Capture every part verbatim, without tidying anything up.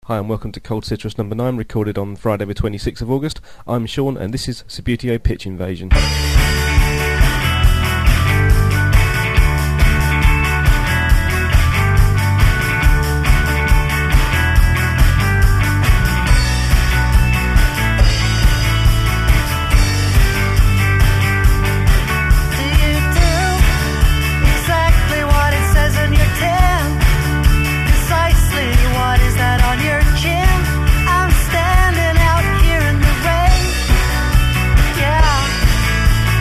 Hi and welcome to Cold Citrus number nine, recorded on Friday the twenty-sixth of August. I'm Sean and this is Subbuteo Pitch Invasion. I'm standing out here in the rain. Yeah.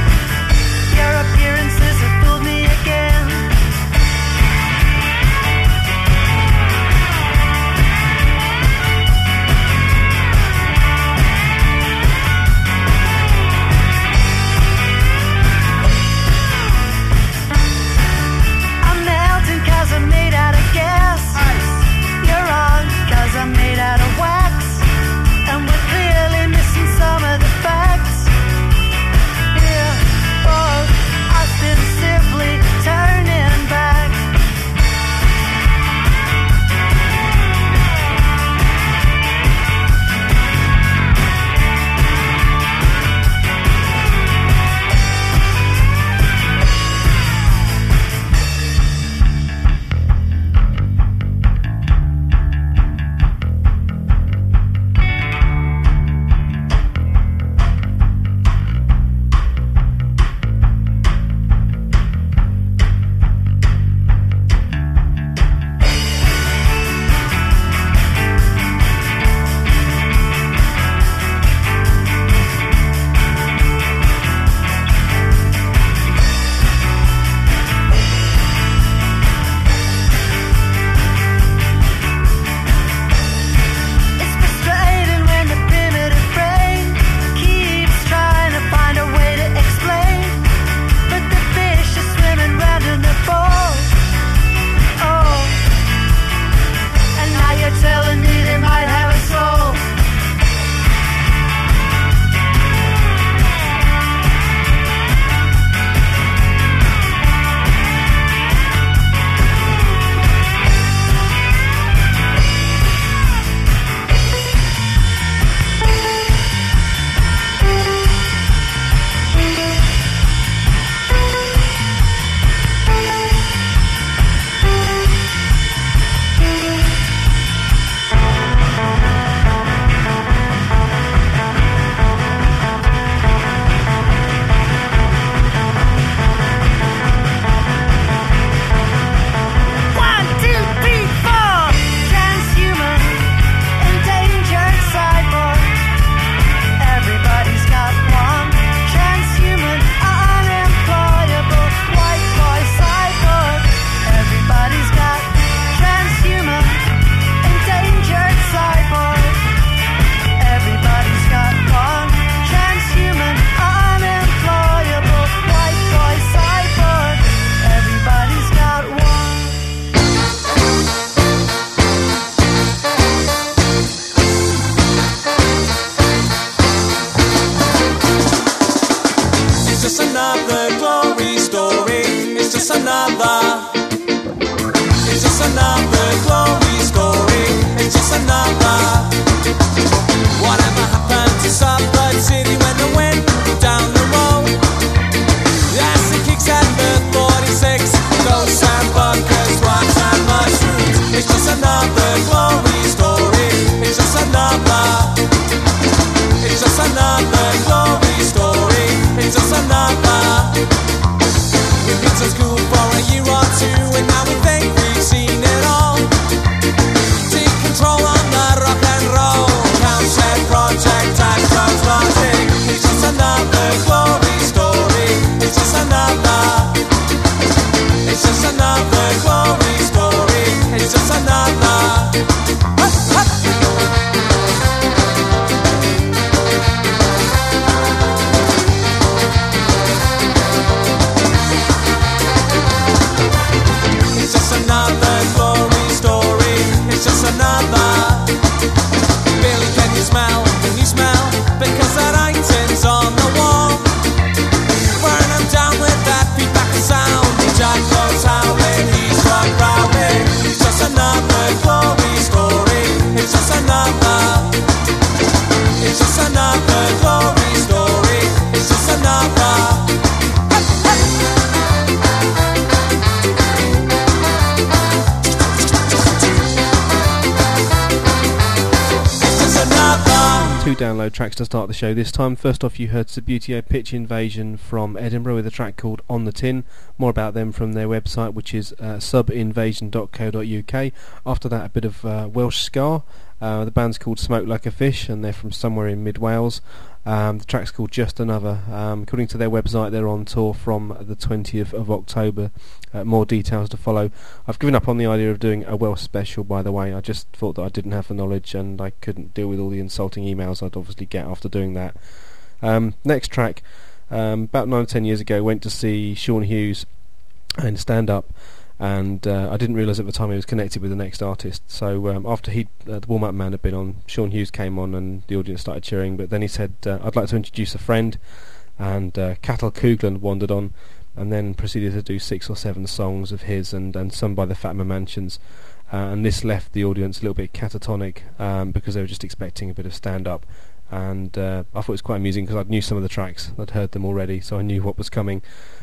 two download tracks to start the show this time. First off, you heard Subutio Pitch Invasion from Edinburgh with a track called On the Tin. More about them from their website, which is uh, subinvasion dot co dot uk. After that, a bit of uh, Welsh ska. Uh, the band's called Smoke Like a Fish, and they're from somewhere in mid Wales. Um, the track's called Just Another. Um, according to their website, they're on tour from the twentieth of October. Uh, more details to follow. I've given up on the idea of doing a Welsh special, by the way. I just thought that I didn't have the knowledge and I couldn't deal with all the insulting emails I'd obviously get after doing that. Um, next track, um, about nine or ten years ago, went to see Sean Hughes in stand-up, and uh, I didn't realise at the time he was connected with the next artist. So um, after he, uh, the warm-up man had been on, Sean Hughes came on and the audience started cheering, but then he said, uh, I'd like to introduce a friend, and uh, Cathal Coughlan wandered on and then proceeded to do six or seven songs of his and, and some by the Fatima Mansions, uh, and this left the audience a little bit catatonic um, because they were just expecting a bit of stand-up. And uh, I thought it was quite amusing because I knew some of the tracks, I'd heard them already, so I knew what was coming.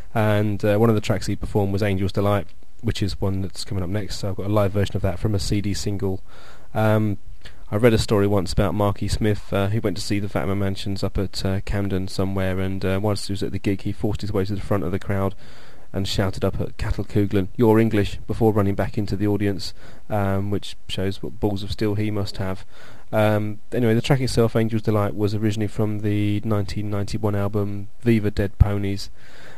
And uh, one of the tracks he performed was Angel's Delight, which is one that's coming up next, so I've got a live version of that from a C D single. Um, I read a story once about Marky Smith, uh, who went to see the Fatima Mansions up at uh, Camden somewhere, and uh, whilst he was at the gig he forced his way to the front of the crowd and shouted up at Cathal Coughlan, "You're English," before running back into the audience, um, which shows what balls of steel he must have. Um, anyway, the track itself, Angel's Delight, was originally from the nineteen ninety-one album Viva Dead Ponies.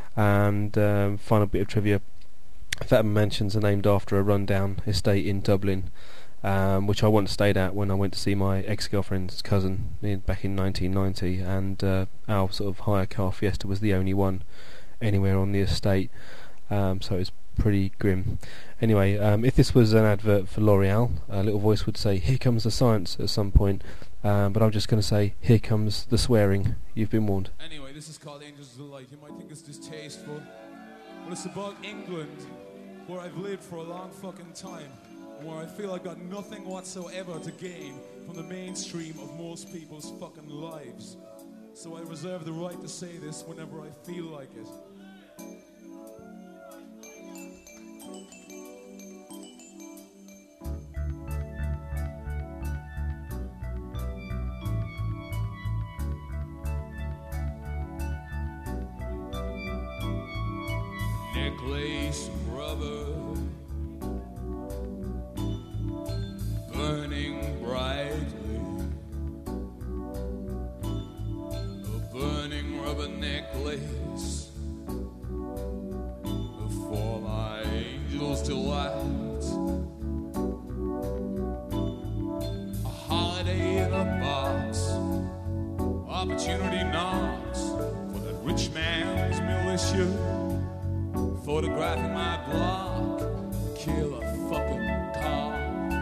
And um, final bit of trivia, Fatima Mansions are named after a rundown estate in Dublin, um, which I once stayed at when I went to see my ex-girlfriend's cousin in, back in nineteen ninety, and uh, our sort of hire car Fiesta was the only one anywhere on the estate, um, so it was pretty grim. Anyway, um, if this was an advert for L'Oreal, a little voice would say, "Here comes the science" at some point, um, but I'm just going to say, "Here comes the swearing." You've been warned. Anyway, this is called Angel's Delight. You might think it's distasteful, but it's about England, where I've lived for a long fucking time, and where I feel I've got nothing whatsoever to gain from the mainstream of most people's fucking lives. So I reserve the right to say this whenever I feel like it. Necklace of rubber, burning brightly. A burning rubber necklace for my angel's delight. A holiday in a box, opportunity knocks for that rich man's militia. Photographing my block, kill a fucking cop.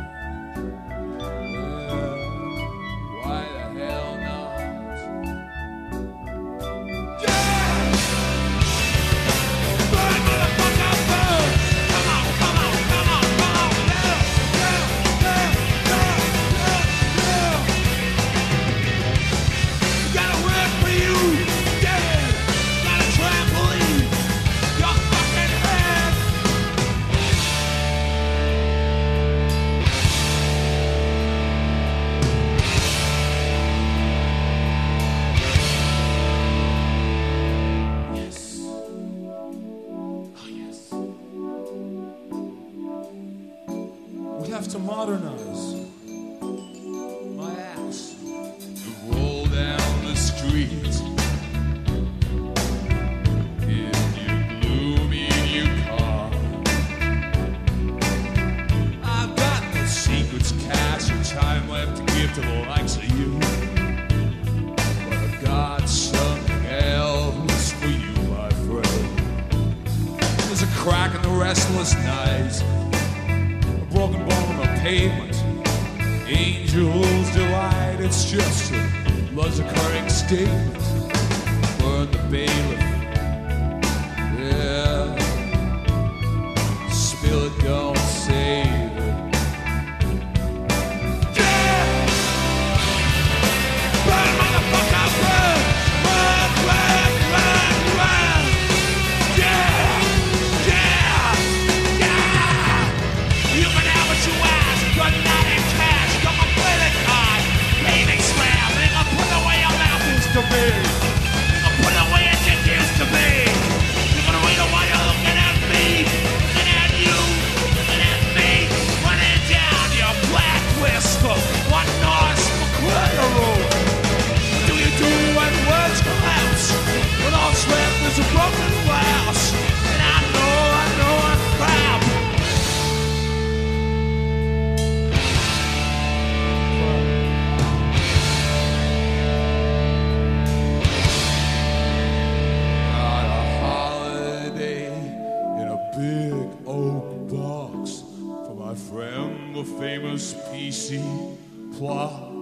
Yeah, why the hell not? Yeah! Burn, motherfucker, burn! Come on, come on, come on, come on! Yeah, yeah, yeah, yeah, yeah, yeah! Gotta work for you, yeah! Gotta trampoline! To modernize my ass, to roll down the street in your gloomy new car. I've got no secrets, cash, or time left to give to the likes of you, but I've got something else for you, my friend. There's a crack in the restless night, broken bone on the pavement. Angel's delight, it's just a love's occurring statement. Burn the bailiff, yeah. Spill it, don't save it. Yeah! Burn, motherfucker, burn! Burn, burn, burn, burn! Yeah! Yeah! Yeah! You can have what you ask, but not in cash. Got my credit card, payment slam, and a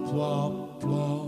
plop, plop.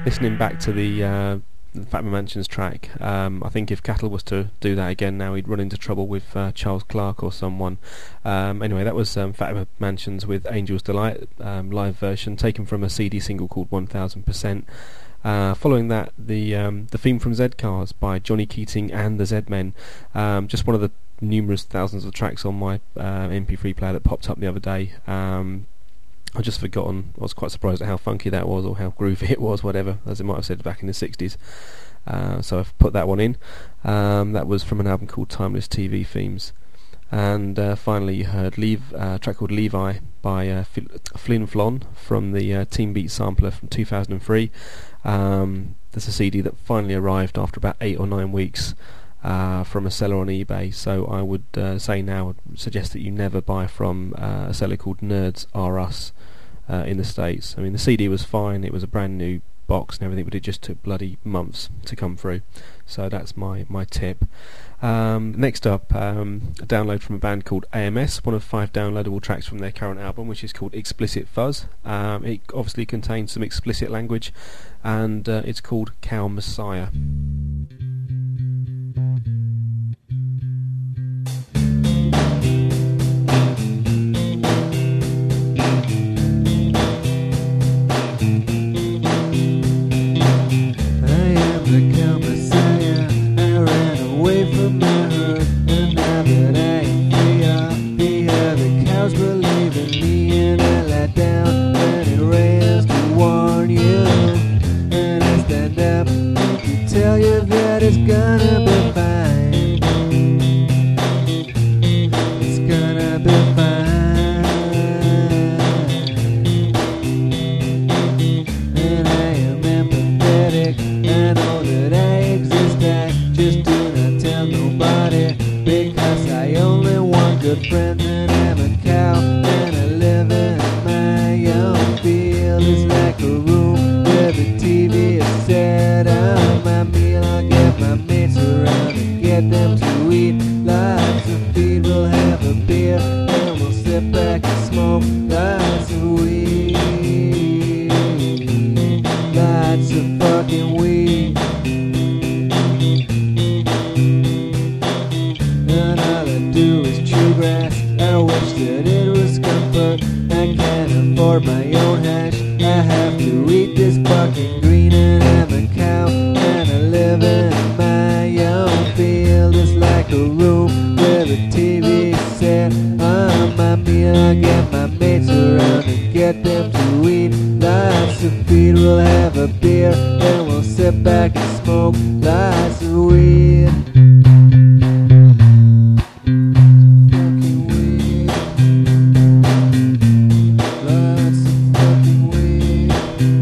listening back to the uh, Fatman Mansions track, um, I think if Cattle was to do that again now, he'd run into trouble with uh, Charles Clark or someone. Um, anyway, that was um, Fatman Mansions with Angel's Delight, um, live version, taken from a C D single called one thousand percent. Uh, following that, the um, the theme from Z Cars by Johnny Keating and the Z-Men, um, just one of the numerous thousands of tracks on my uh, M P three player that popped up the other day. Um, I'd just forgotten. I was quite surprised at how funky that was, or how groovy it was, whatever, as it might have said back in the sixties. Uh, so I've put that one in. Um, that was from an album called Timeless T V Themes. And uh, finally you heard Leave, uh, a track called Levi by uh, Flin Flon from the uh, Team Beat sampler from two thousand three. Um, there's a C D that finally arrived after about eight or nine weeks uh, from a seller on eBay. So I would uh, say now, suggest that you never buy from uh, a seller called Nerds R Us uh, in the States. I mean, the C D was fine, it was a brand new box and everything, but it just took bloody months to come through. So that's my, my tip. Um, next up, um, a download from a band called A M S, one of five downloadable tracks from their current album, which is called Explicit Fuzz. Um, it obviously contains some explicit language, and uh, it's called Cow Messiah. It's gonna be fine. It's gonna be fine. And I am empathetic. I know that I exist. I just do not tell nobody, because I only want good friends. And I'm a cow and I live in my own field. It's like a room where the T V is set up. My meal, I'll get my mates around and get them to eat lots of feed. We'll have a beer and we'll sit back and smoke lots of weed. Lots of fucking weed. And all I do is chew grass. I wish that it was comfort. I can't afford my own hash. I have to eat this fucking green. And I'm a cow and I live in my own field. It's like a room where the T V is set on my meal. I get my mates around and get them to eat lots of feed. We'll have a beer and we'll sit back and smoke lots of weed. Fucking weed. Lots of fucking weed.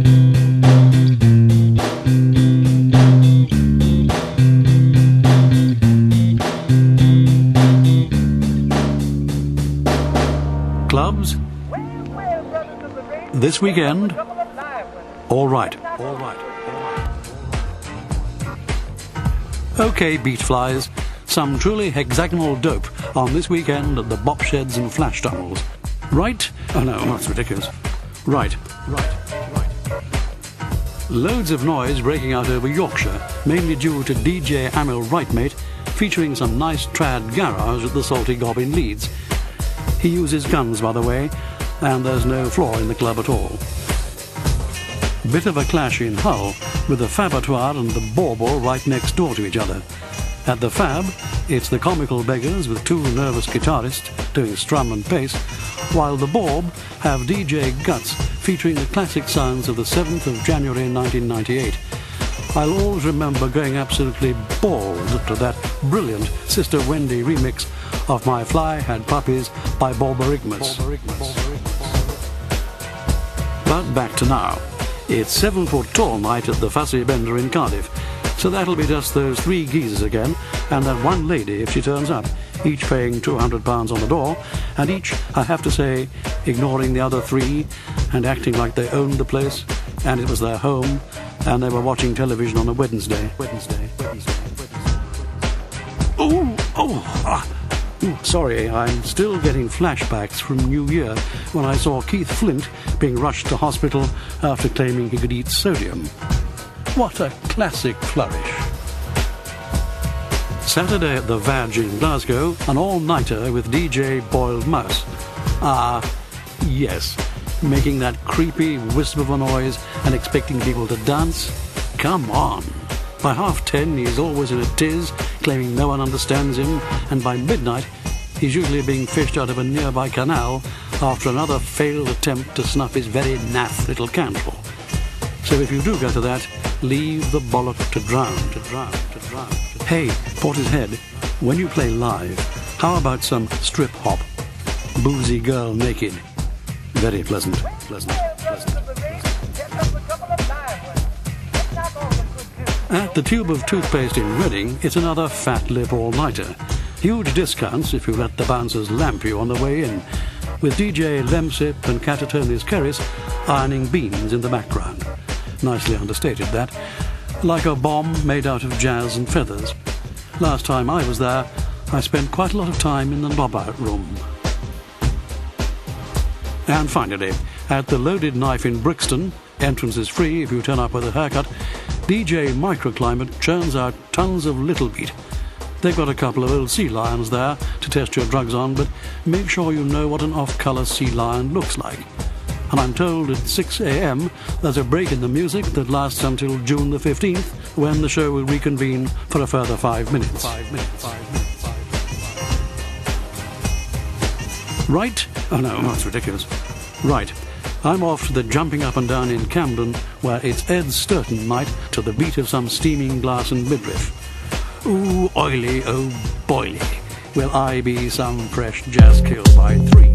Clubs? This weekend? All right, all right, all right. OK, beachflies, some truly hexagonal dope on this weekend at the bop sheds and flash tunnels. Right? Oh no, that's ridiculous. Right, right, right. Loads of noise breaking out over Yorkshire, mainly due to D J Amil Rightmate, featuring some nice trad garage at the Salty Gob in Leeds. He uses guns, by the way, and there's no floor in the club at all. Bit of a clash in Hull, with the Fabatoire and the Bauble right next door to each other. At the Fab, it's the Comical Beggars with two nervous guitarists doing strum and bass, while the Baub have D J Guts featuring the classic sounds of the seventh of January nineteen ninety-eight. I'll always remember going absolutely bald to that brilliant Sister Wendy remix of My Fly Had Puppies by Borborygmus. But back to now. It's seven foot tall night at the Fussy Bender in Cardiff, so that'll be just those three geezers again, and that one lady if she turns up, each paying two hundred pounds on the door, and each, I have to say, ignoring the other three and acting like they owned the place, and it was their home, and they were watching television on a Wednesday. Wednesday, Wednesday, Wednesday. Oh, oh, ah. Ooh, sorry, I'm still getting flashbacks from New Year when I saw Keith Flint being rushed to hospital after claiming he could eat sodium. What a classic flourish. Saturday at the Vag in Glasgow, an all-nighter with D J Boiled Mouse. Ah, yes, making that creepy wisp of a noise and expecting people to dance? Come on. By half ten, he's always in a tiz, claiming no one understands him, and by midnight, he's usually being fished out of a nearby canal after another failed attempt to snuff his very naff little candle. So if you do go to that, leave the bollock to drown, to drown, to drown. To... Hey, Portishead, when you play live, how about some strip hop? Boozy girl naked. Very pleasant, pleasant, pleasant. At the Tube of Toothpaste in Reading, it's another fat lip all-nighter. Huge discounts if you let the bouncers lamp you on the way in, with D J Lemsip and Catatonis Keris ironing beans in the background. Nicely understated, that. Like a bomb made out of jazz and feathers. Last time I was there, I spent quite a lot of time in the knob-out room. And finally, at the Loaded Knife in Brixton, entrance is free if you turn up with a haircut, D J Microclimate churns out tons of Little Beat. They've got a couple of old sea lions there to test your drugs on, but make sure you know what an off-colour sea lion looks like. And I'm told at six a m there's a break in the music that lasts until June the fifteenth, when the show will reconvene for a further five minutes. Five minutes, five minutes, five minutes. Right? Oh no, that's ridiculous. Right. I'm off to the Jumping Up and Down in Camden, where it's Ed Sturton night to the beat of some steaming glass and midriff. Ooh, oily, oh boily. Will I be some fresh jazz kill by three?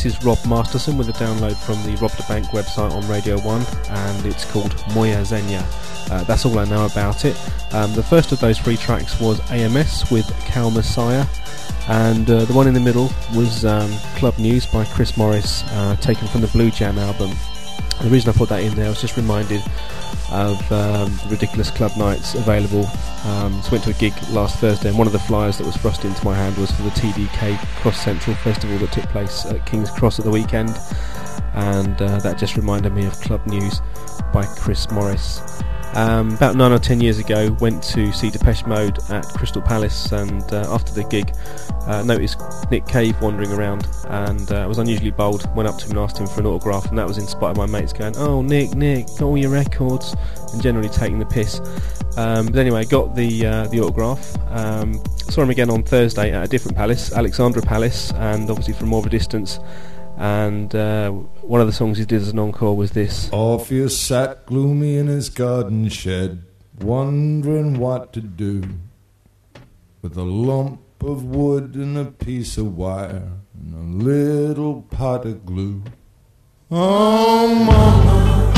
this is Rob Masterson with a download from the Rob the Bank website on Radio one, and it's called Moja Zemlja. Uh, that's all I know about it. Um, the first of those three tracks was A M S with Cal Messiah, and uh, the one in the middle was um, Club News by Chris Morris, uh, taken from the Blue Jam album. And the reason I put that in there, I was just reminded of um, the Ridiculous Club Nights available. Um, so went to a gig last Thursday, and one of the flyers that was thrust into my hand was for the T D K Cross Central Festival that took place at King's Cross at the weekend, and uh, that just reminded me of Club News by Chris Morris. Um, about nine or ten years ago, went to see Depeche Mode at Crystal Palace, and uh, after the gig uh, noticed Nick Cave wandering around, and uh, I was unusually bold, went up to him and asked him for an autograph, and that was in spite of my mates going, "Oh Nick, Nick, got all your records," and generally taking the piss. Um, but anyway, got the uh, the autograph. Um, saw him again on Thursday at a different palace, Alexandra Palace, and obviously from more of a distance. And uh, one of the songs he did as an encore was this. Orpheus sat gloomy in his garden shed, wondering what to do, with a lump of wood and a piece of wire and a little pot of glue. Oh mama,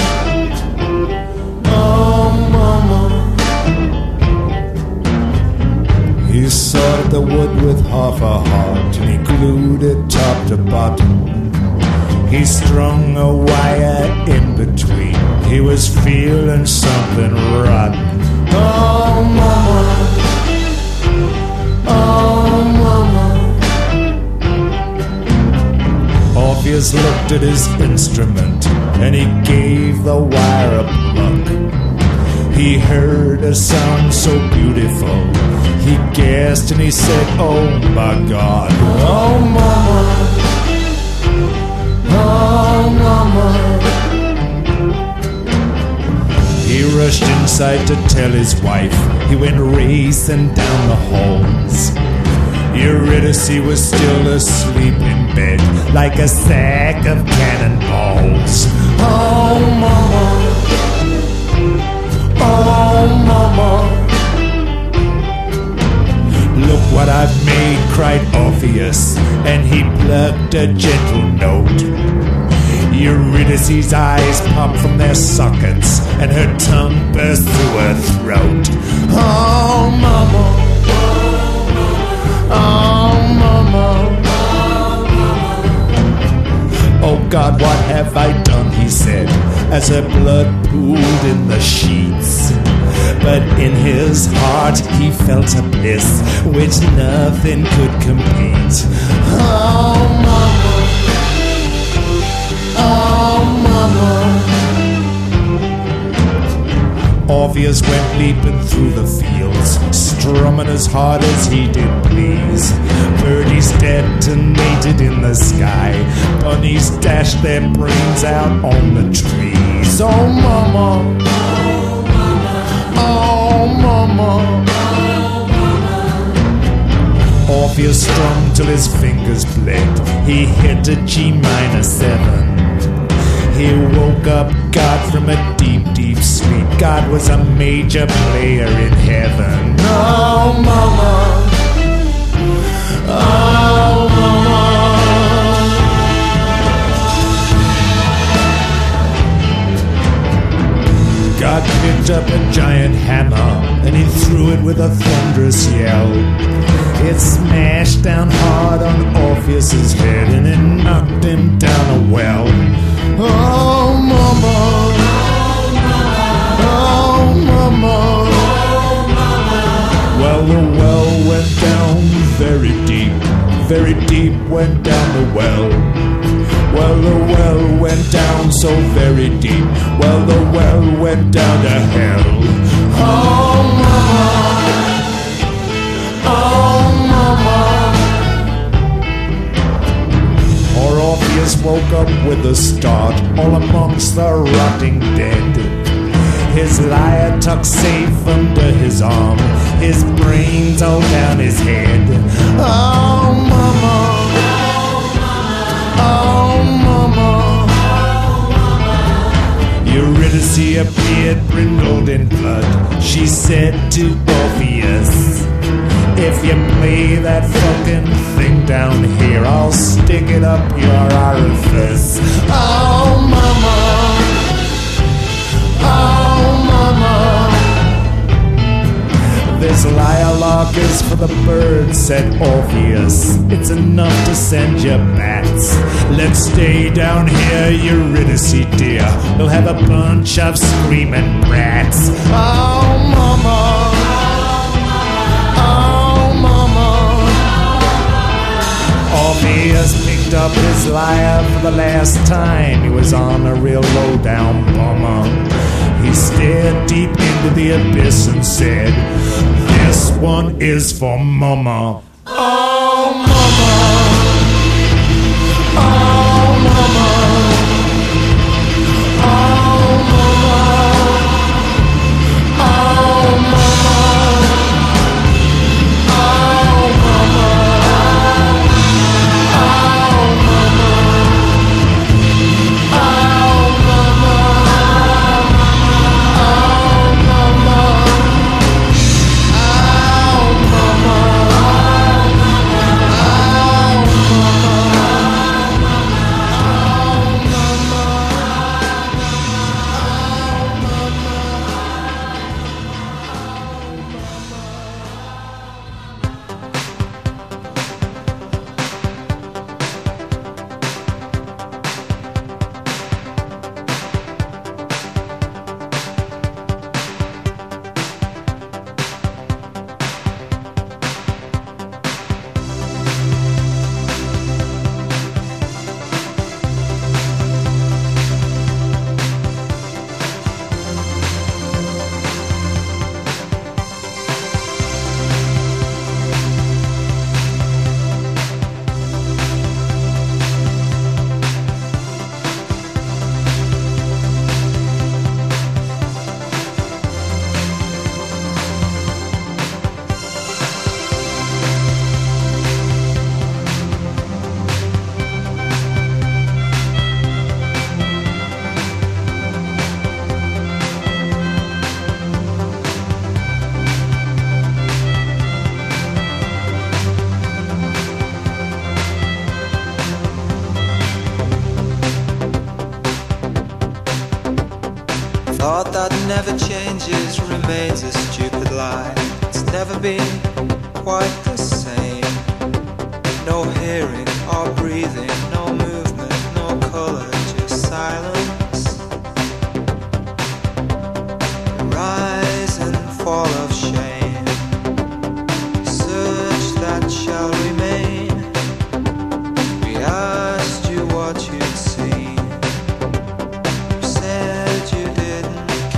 oh mama. He sawed the wood with half a heart, and he glued it top to bottom. He strung a wire in between. He was feeling something rotten. Oh mama, oh mama. Orpheus looked at his instrument, and he gave the wire a pluck. He heard a sound so beautiful, he gasped and he said, "Oh my God, oh mama, oh mama." He rushed inside to tell his wife. He went racing down the halls. Eurydice was still asleep in bed, like a sack of cannonballs. Oh mama, oh mama. "Look what I've made," cried Orpheus, and he plucked a gentle note. Eurydice's eyes popped from their sockets, and her tongue burst through her throat. Oh mama, oh mama, oh God, what have I done, he said, as her blood pooled in the sheets. But in his heart he felt a bliss which nothing could compete. Oh mama, oh mama. Orpheus went leaping through the fields, strumming as hard as he did please. Birdies detonated in the sky, bunnies dashed their brains out on the trees. Oh mama, oh mama. Orpheus strummed till his fingers bled. He hit a G minor seven. He woke up God from a deep, deep sleep. God was a major player in heaven. Oh mama, oh mama. God picked up a giant hammer, and he threw it with a thunderous yell. It smashed down hard on Orpheus's head, and it knocked him down a well. Oh mama, oh mama. Well, the well went down very deep, very deep went down the well. Well, the well went down so very deep. Well, the well went down to hell. Oh mama, oh mama. Poor Orpheus woke up with a start, all amongst the rotting dead. His lyre tucked safe under his arm, his brains all down his head. Oh mama, oh mama. Eurydice appeared brindled in blood. She said to Orpheus, If you play that fucking thing down here, I'll stick it up your orifice. Oh, mama. Oh, mama. This lilac is for the birds, said Orpheus. It's enough to send you bats. Let's stay down here, Eurydice, dear. We'll have a bunch of screaming brats. Oh, mama. Orpheus picked up his lyre for the last time. He was on a real low-down bummer. He stared deep into the abyss and said, this one is for mama. Oh, mama. Oh, mama. Oh, mama. Oh, mama. Oh, mama. Thought that never changes remains a stupid lie. It's never been quite the same. No hearing or breathing, no movement, no color, just silence. Rise and fall of shame. Search that shall remain. We asked you what you'd seen. You said you didn't.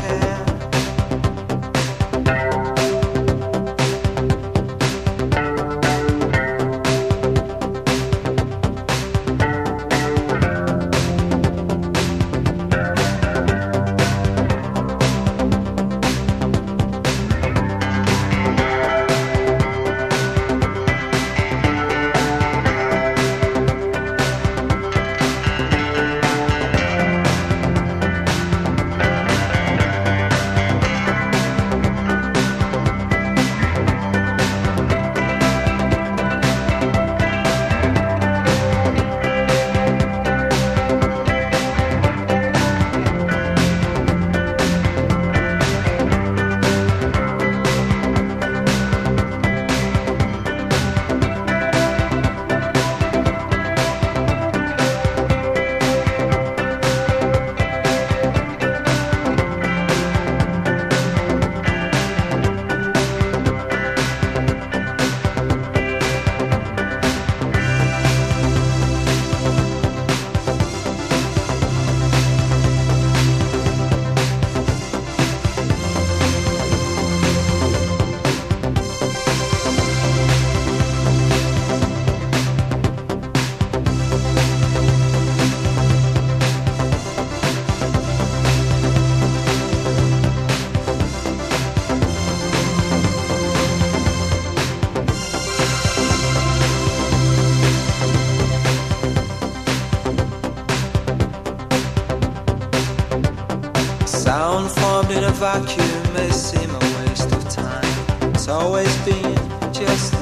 Sound formed in a vacuum may seem a waste of time. It's always been just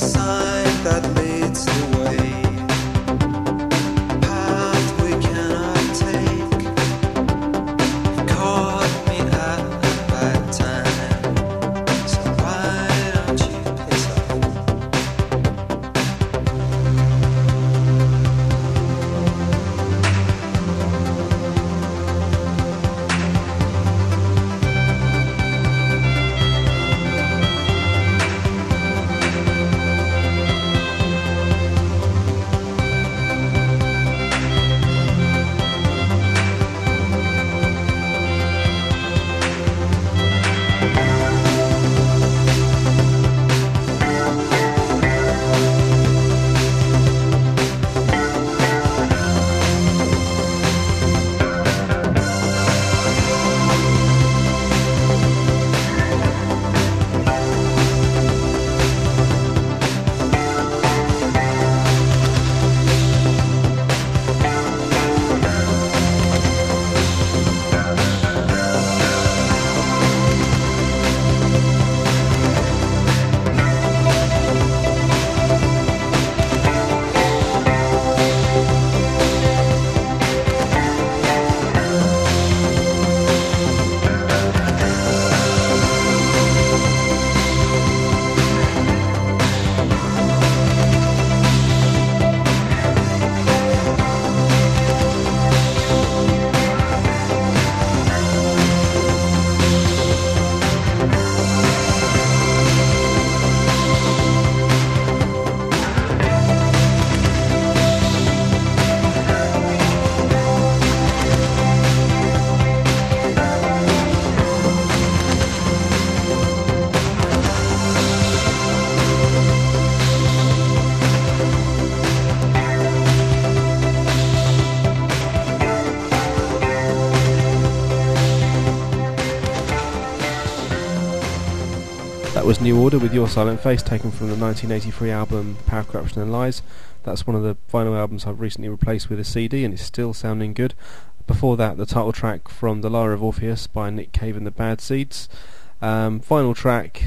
That was New Order with Your Silent Face, taken from the nineteen eighty-three album Power, Corruption and Lies. That's one of the vinyl albums I've recently replaced with a C D, and it's still sounding good. Before that, the title track from The Lyre of Orpheus by Nick Cave and the Bad Seeds. Um, final track,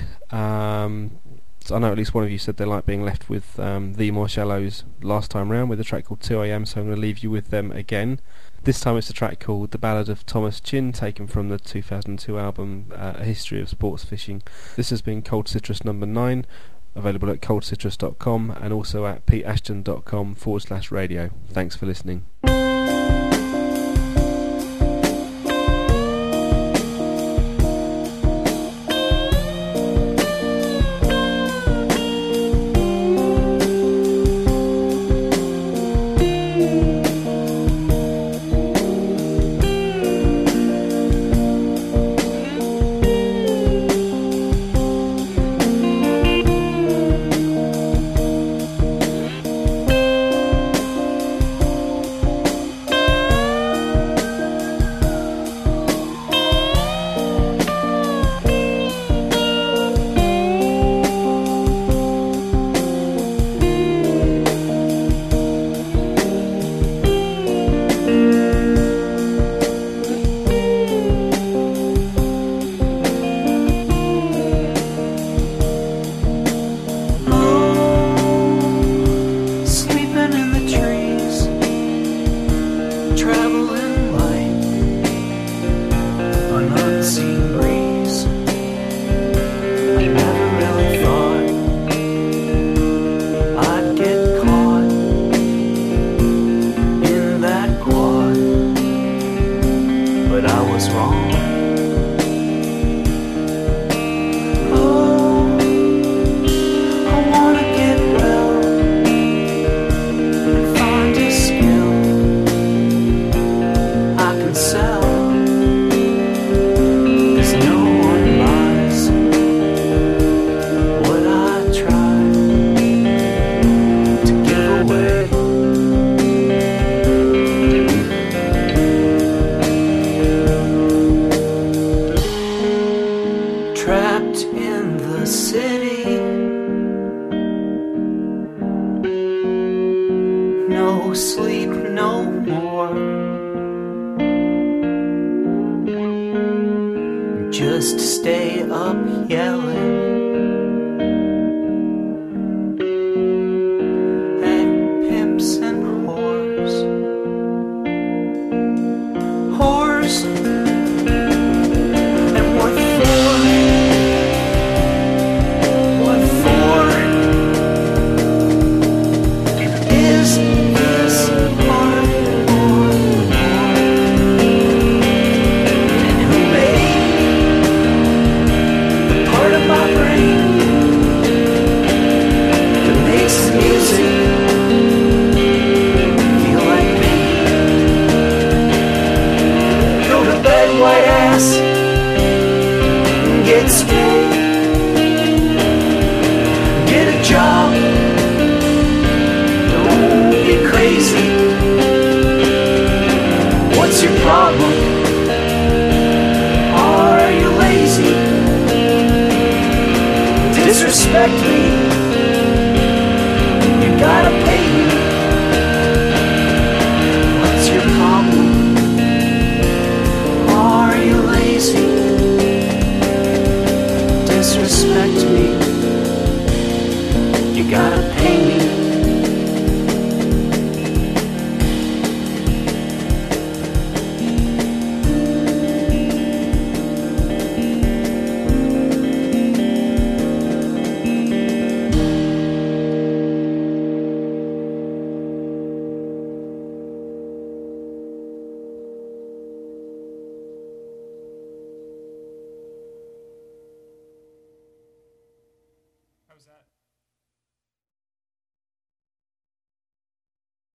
um, I know at least one of you said they like being left with um, The More Shallows last time round, with a track called two A M, so I'm going to leave you with them again. This time it's a track called The Ballad of Thomas Chin, taken from the two thousand two album uh, A History of Sports Fishing. This has been Cold Citrus number nine, available at cold citrus dot com and also at peteashton.com forward slash radio. Thanks for listening. Just stay up yelling. disrespect me, you gotta pay me. What's your problem? Are you lazy? Disrespect me, you gotta pay me.